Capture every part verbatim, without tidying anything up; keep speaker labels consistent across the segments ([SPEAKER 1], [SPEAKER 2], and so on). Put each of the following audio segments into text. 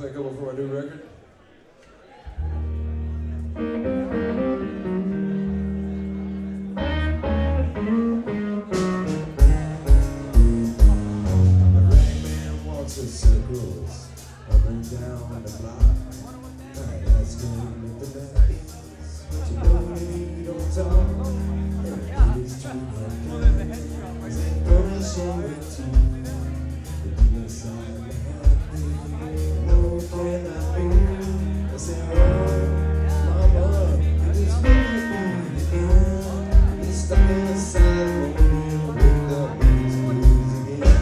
[SPEAKER 1] play a couple for my new record. In circles, up and down the block. I ask him if the night is, but you know that he don't talk. And it is true, I'm gonna show it to you. The demons are happy, no can I be. I said, oh, mama, it is really the end. It's stuck inside of me, wake up in his blues again.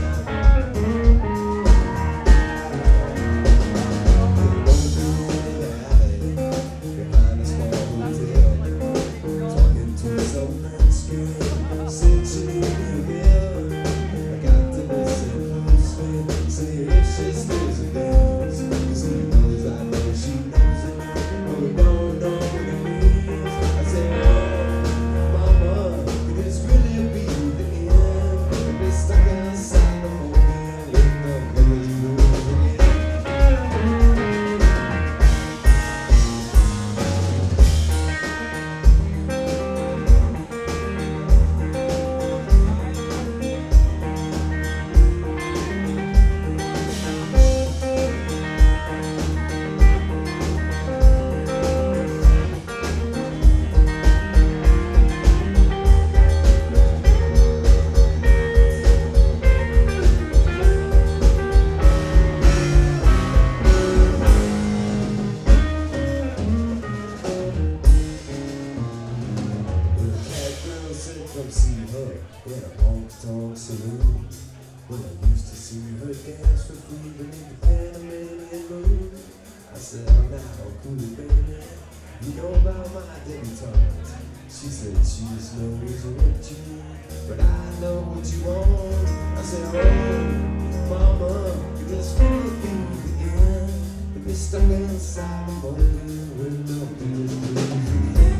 [SPEAKER 1] Come see her in a honky-tonk saloon. When I used to see her dance for free beneath the Panamanian moon. I said, I'm not all cool, baby. You know about my debutantes. She said she just knows what you need, but I know what you want. I said, oh, mama, you just feel it through the end. If you're stuck inside the moment with no blues.